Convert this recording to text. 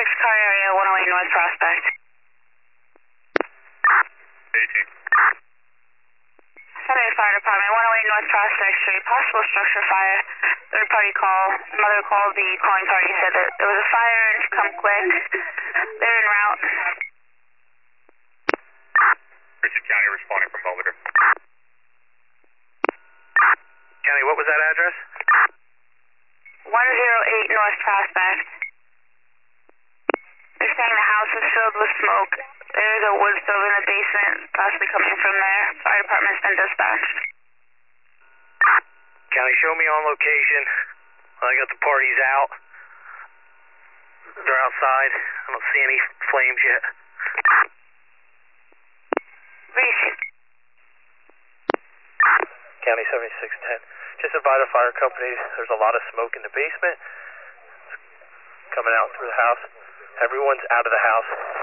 car area, 108 North Prospect. 18. San Diego Fire Department, 108 North Prospect Street, possible structure fire. Third party call. Mother called the calling party, said that there was a fire and to come quick. They're en route. Richard County responding from Belvedere. County, what was that address? 108 North Prospect. They're saying the house is filled with smoke. There's a wood stove in the basement, possibly coming from there. Fire department's been dispatched. County, show me on location. I got the parties out. They're outside. I don't see any flames yet. Reach. County 7610. Just advise the fire company there's a lot of smoke in the basement. It's coming out through the house. Everyone's out of the house.